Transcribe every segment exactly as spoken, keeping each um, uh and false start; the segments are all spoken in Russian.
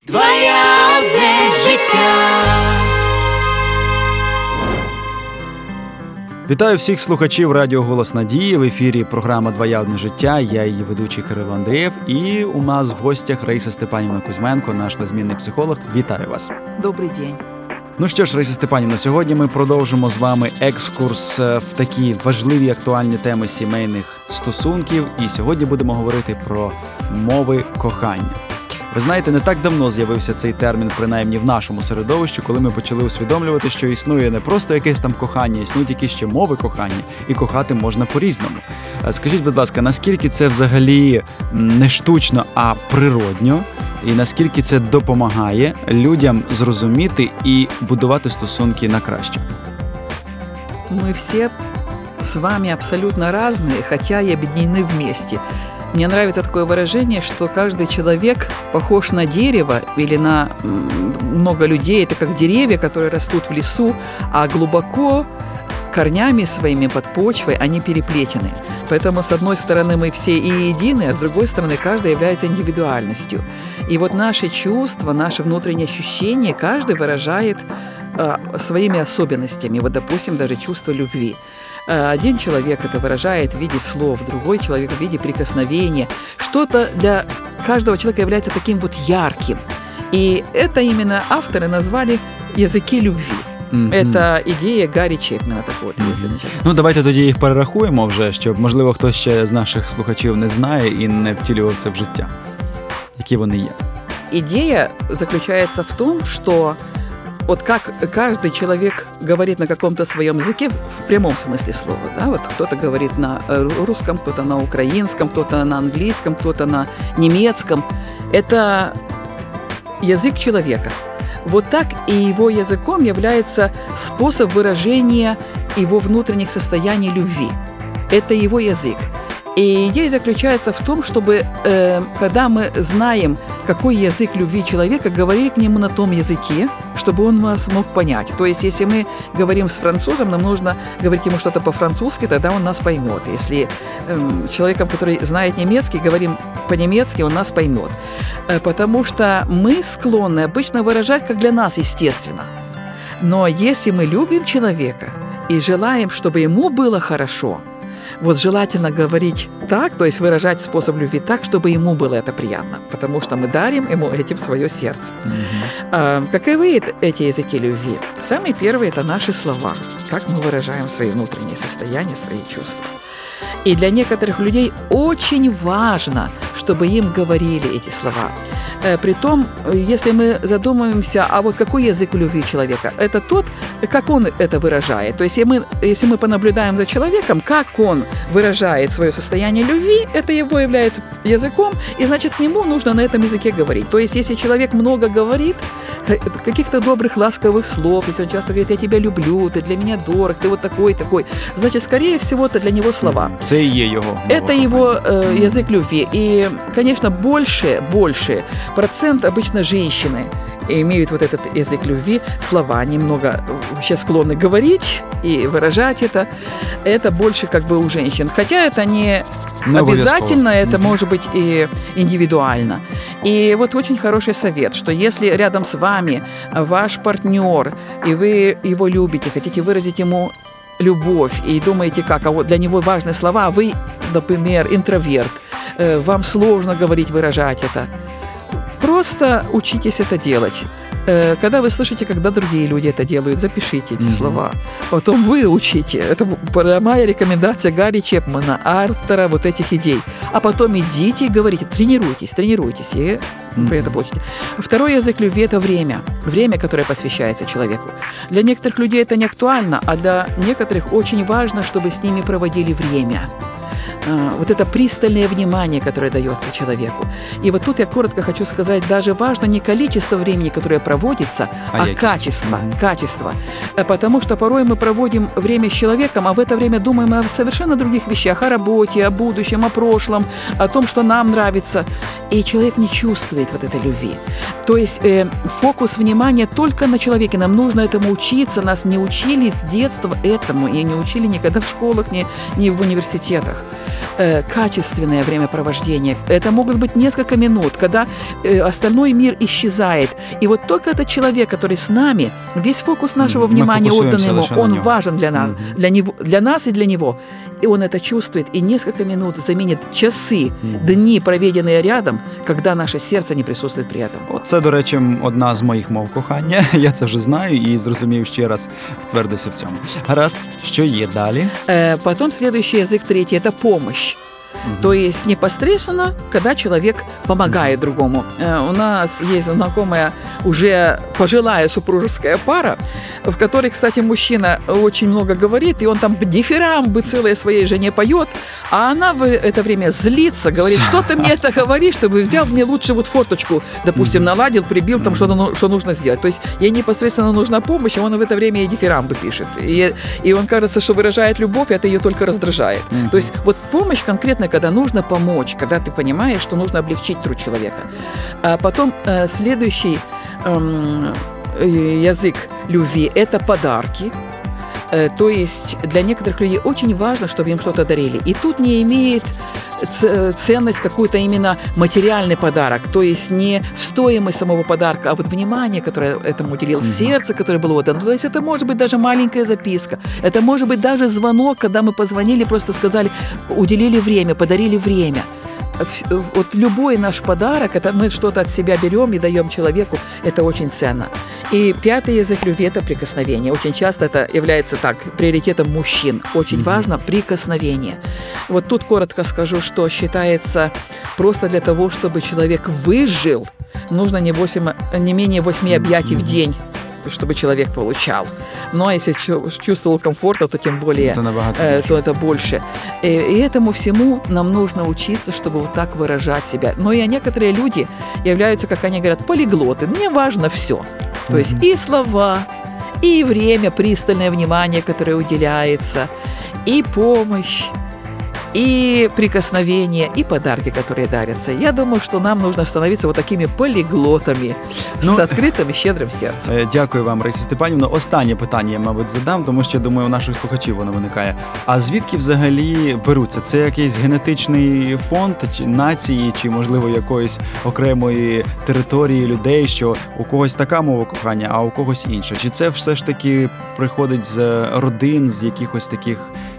Двоє життя. Вітаю всіх слухачів Радіо Голос Надії. В ефірі програма «Двоє життя». Я її ведучий Кирило Андрієв. І у нас в гостях Раїса Степанівна Кузьменко, наш незмінний психолог. Вітаю вас. Добрий день. Ну що ж, Раїса Степанівна, сьогодні ми продовжимо з вами екскурс в такі важливі актуальні теми сімейних стосунків. І сьогодні будемо говорити про мови кохання. Ви знаєте, не так давно з'явився цей термін, принаймні в нашому середовищі, коли ми почали усвідомлювати, що існує не просто якесь там кохання, існують якісь ще мови кохання, і кохати можна по-різному. Скажіть, будь ласка, наскільки це взагалі не штучно, а природньо, і наскільки це допомагає людям зрозуміти і будувати стосунки на краще? Мы все с вами абсолютно разные, хотя и объединены вместе. Мне нравится такое выражение, что каждый человек похож на дерево или на много людей. Это как деревья, которые растут в лесу, а глубоко корнями своими под почвой они переплетены. Поэтому, с одной стороны, мы все и едины, а с другой стороны, каждый является индивидуальностью. И вот наши чувства, наши внутренние ощущения, каждый выражает э, своими особенностями. Вот, допустим, даже чувство любви. Один человек это выражает в виде слов, другой человек в виде прикосновения. Что-то для каждого человека является таким вот ярким. И это именно авторы назвали языки любви. Mm-hmm. Это ідея Гаррі Чепмена такого. Mm-hmm. Ну, давайте тоді їх перерахуємо вже, щоб, можливо, хтось ще з наших слухачів не знає і не втілював це в життя. Які вони є? Идея заключается в том, что вот как каждый человек говорит на каком-то своем языке, в прямом смысле слова, да, вот кто-то говорит на русском, кто-то на украинском, кто-то на английском, кто-то на немецком. Это язык человека. Вот так и его языком является способ выражения его внутренних состояний любви. Это его язык. И идея заключается в том, чтобы, э, когда мы знаем, какой язык любви человека, говорили к нему на том языке, чтобы он нас мог понять. То есть, если мы говорим с французом, нам нужно говорить ему что-то по-французски, тогда он нас поймет. Если э, человеком, который знает немецкий, говорим по-немецки, он нас поймет. Э, потому что мы склонны обычно выражать, как для нас, естественно. Но если мы любим человека и желаем, чтобы ему было хорошо, вот желательно говорить так, то есть выражать способ любви так, чтобы ему было это приятно, потому что мы дарим ему этим свое сердце. Mm-hmm. А, каковы эти языки любви? Самый первый – это наши слова, как мы выражаем свои внутренние состояния, свои чувства. И для некоторых людей очень важно, чтобы им говорили эти слова. Притом, если мы задумаемся, а вот какой язык любви человека? Это тот, как он это выражает. То есть, если мы, если мы понаблюдаем за человеком, как он выражает свое состояние любви, это его является языком, и значит, ему нужно на этом языке говорить. То есть, если человек много говорит, каких-то добрых, ласковых слов, если он часто говорит, я тебя люблю, ты для меня дорог, ты вот такой, такой, значит, скорее всего, это для него слова. Это и его. Это его э, язык любви. И, конечно, больше, больше процент обычно женщины имеют вот этот язык любви, слова, немного вообще склонны говорить и выражать это. Это больше как бы у женщин. Хотя это не Но обязательно, это может быть и индивидуально. И вот очень хороший совет, что если рядом с вами ваш партнер, и вы его любите, хотите выразить ему любовь, и думаете, как, а вот для него важны слова, а вы, например, интроверт, вам сложно говорить, выражать это, просто учитесь это делать. Когда вы слышите, когда другие люди это делают, запишите эти mm-hmm. слова. Потом выучите. Это прямая рекомендация Гаррі Чепмена, автора вот этих идей. А потом идите и говорите, тренируйтесь, тренируйтесь, и mm-hmm. вы это получите. Второй язык любви – это время. Время, которое посвящается человеку. Для некоторых людей это не актуально, а для некоторых очень важно, чтобы с ними проводили время. Вот это пристальное внимание, которое дается человеку. И вот тут я коротко хочу сказать, даже важно не количество времени, которое проводится, а, а качество, mm-hmm. качество. Потому что порой мы проводим время с человеком, а в это время думаем о совершенно других вещах, о работе, о будущем, о прошлом, о том, что нам нравится. И человек не чувствует вот этой любви. То есть э, фокус внимания только на человеке. Нам нужно этому учиться. Нас не учили с детства этому, и не учили никогда в школах, ни, ни в университетах. э, качественное времяпровождение. Это могут быть несколько минут, когда э, остальной мир исчезает. И вот только этот человек, который с нами, весь фокус нашего Мы внимания отдан фокусуемся ему, лишь на он нем. важен для нас, Мгм. для него, для нас и для него. И он это чувствует, и несколько минут заменит часы, Мгм. дни, проведенные рядом, когда наше сердце не присутствует при этом. От це, до речі, одна з моїх мов кохання. Я це вже знаю і зрозумів ще раз, втвердився в цьому. Гаразд, що є далі? Э, Потом следующий язык, третий, это помощь. То есть непосредственно, когда человек помогает другому. Э, У нас есть знакомая уже пожилая супружеская пара, в которой, кстати, мужчина очень много говорит, и он там дифирамбы целые своей жене поет, а она в это время злится, говорит, что ты мне это говоришь, чтобы взял мне лучше вот форточку, допустим, наладил, прибил, там что-то, ну, что нужно сделать. То есть ей непосредственно нужна помощь, а он в это время ей дифирамбы пишет. И, и он, кажется, что выражает любовь, это ее только раздражает. Мгм. То есть вот помощь конкретно, когда нужно помочь, когда ты понимаешь, что нужно облегчить труд человека. А потом э, следующий эм, э, язык любви – это подарки. Э, То есть для некоторых людей очень важно, чтобы им что-то дарили. И тут не имеет ц- ценность какой-то именно материальный подарок, то есть не стоимость самого подарка, а вот внимание, которое этому уделил, Мгм. сердце, которое было отдано. То есть это может быть даже маленькая записка, это может быть даже звонок, когда мы позвонили, просто сказали, уделили время, подарили время. Вс- Вот любой наш подарок, это мы что-то от себя берем и даем человеку, это очень ценно. И пятый язык любви – это прикосновение. Очень часто это является так приоритетом мужчин. Очень Мгм. важно прикосновение. Вот тут коротко скажу, что считается просто для того, чтобы человек выжил, нужно не, восемь, не менее восьми объятий в Мгм. день, чтобы человек получал. Ну, а если чу- чувствовал комфорта, то тем более Це набагато э, більше. то это больше. И, и этому всему нам нужно учиться, чтобы вот так выражать себя. Но и некоторые люди являются, как они говорят, полиглоты. Мне важно все. То есть Мгм. и слова, и время, пристальное внимание, которое уделяется, и помощь, и прикосновения, и подарки, которые дарятся. Я думаю, что нам нужно становиться вот такими полиглотами Ну, с открытым и щедрым сердцем. Е, Дякую вам, Раїса Степанівна. Останнє питання я, мабуть, задам, тому що, думаю, у наших слухачів воно виникає. А звідки взагалі беруться? Це якийсь генетичний фонд чи нації, чи, можливо, якоїсь окремої території людей, що у когось така мова кохання, а у когось інша? Чи це все ж таки приходить з родин, з якихось таких...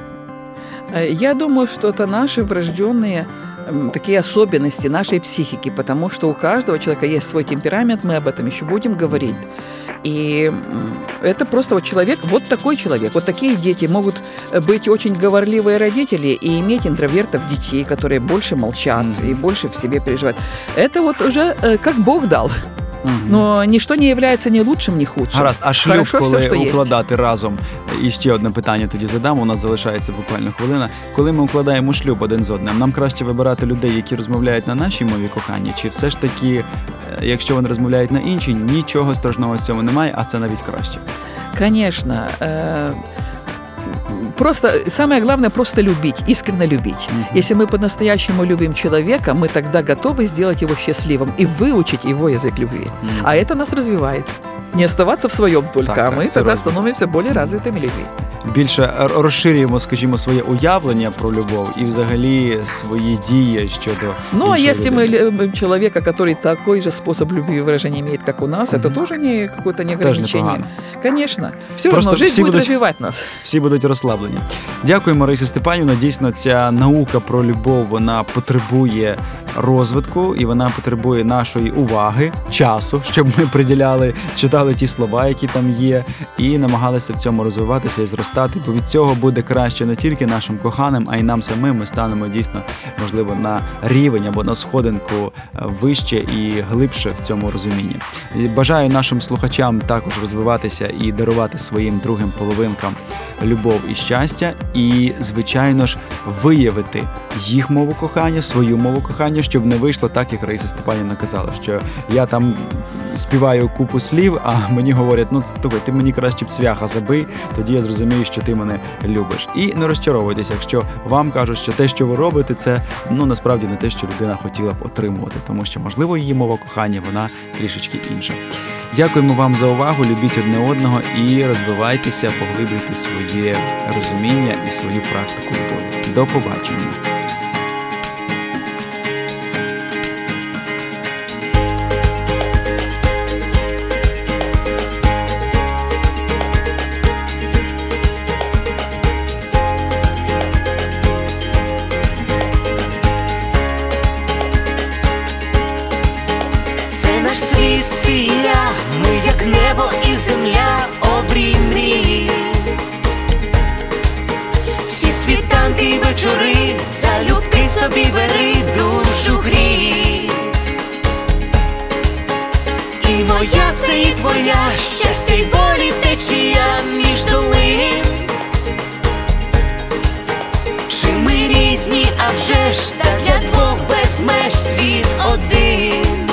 Э, Я думаю, что это наши врожденные м, такие особенности нашей психики, потому что у каждого человека есть свой темперамент, мы об этом еще будем говорить. И м, это просто вот человек, вот такой человек, вот такие дети могут быть очень говорливые родители и иметь интровертов детей, которые больше молчат Мгм. и больше в себе переживают. Это вот уже э, как Бог дал, Мгм. но ничто не является ни лучшим, ни худшим. Гаразд, а шлюб, Хорошо коли все, що є. укладати разом, і ще одне питання тоді задам, у нас залишається буквально хвилина. Коли ми укладаємо шлюб один з одним, нам краще вибирати людей, які розмовляють на нашій мові кохання, чи все ж таки, е, якщо вони розмовляють на іншій, нічого страшного в цьому немає, а це навіть краще? Конечно. э, Просто самое главное просто любить, искренне любить. Мгм. Если мы по-настоящему любим человека, мы тогда готовы сделать его счастливым и выучить его язык любви. Мгм. А это нас развивает. Не оставаться в своем только, Так, а так, мы это тогда развитие. становимся более развитыми людьми. Більше р- розширюємо, скажімо, своє уявлення про любов і взагалі свої дії щодо Ну, а іншої если мы людини. любим человека, который такой же способ любви и выражения имеет, как у нас, это Мгм. тоже не какое-то не Теж ограничение. непогано. Конечно. Все Просто равно жизнь все будет будут- развивать нас. Всі будуть розслаблені. Дякуємо, Раїса Степанівна. Дійсно, ця наука про любов, вона потребує розвитку і вона потребує нашої уваги, часу, щоб ми приділяли, читали ті слова, які там є, і намагалися в цьому розвиватися і зростати, бо від цього буде краще не тільки нашим коханим, а й нам самим. Ми станемо дійсно, можливо, на рівень або на сходинку е, вище і глибше в цьому розумінні. І бажаю нашим слухачам також розвиватися і дарувати своїм другим половинкам любов і щастя, і, звичайно ж, виявити їх мову кохання, свою мову кохання, щоб не вийшло так, як Раїса Степанівна казала, що я там співаю купу слів, а мені говорять, ну, слухай, ти мені краще б цвяха забий, тоді я зрозумію, що ти мене любиш. І не розчаровуйтесь, якщо вам кажуть, що те, що ви робите, це, ну, насправді не те, що людина хотіла б отримувати, тому що, можливо, її мова кохання, вона трішечки інша. Дякуємо вам за увагу, любіть одне одного і розвивайтеся, поглиблюйте своє розуміння і свою практику любові. До побачення! наш світ, ти і я, ми як небо і земля, обрій мрії. Всі світанки й вечори, залюбки собі бери, душу грій. І моя це і твоя, щастя й болі течія між долин. Чи ми різні, а вже ж, та для двох без меж світ один.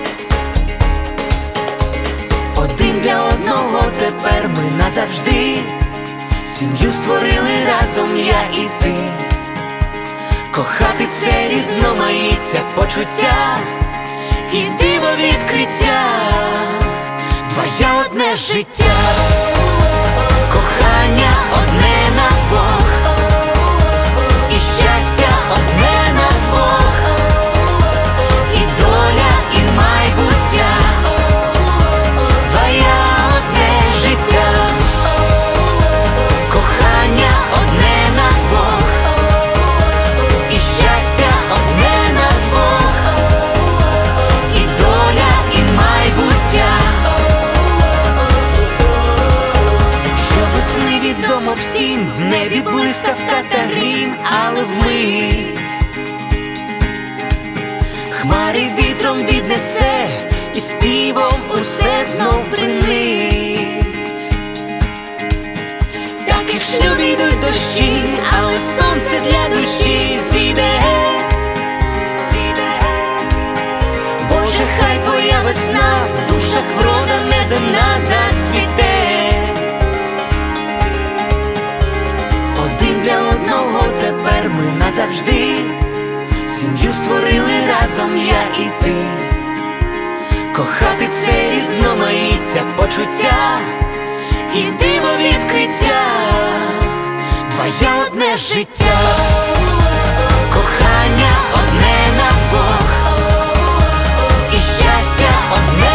Один для одного тепер ми назавжди. Сім'ю створили разом я і ти. Кохати це різноманіття почуття і диво відкриття, твоє одне життя. Кохання одне на двох, і щастя одне на двох, і доля, і майбуття, твоє одне життя. Кохання одне на двох, і щастя одне на двох, і доля, і майбуття. Щовесни відомо всім, в небі блискавка та грім, але вмить хмари вітром віднесе, і співом усе знов бринить. Так і в шлюбі йдуть дощі, але сонце для душі зійде. Боже, хай твоя весна в душах врода неземна зацвіте. Один для одного тепер ми назавжди. Сім'ю створили разом я і ти. Кохати це різноманіття почуття і диво відкриття, твоє одне життя. Кохання одне на двох, і щастя одне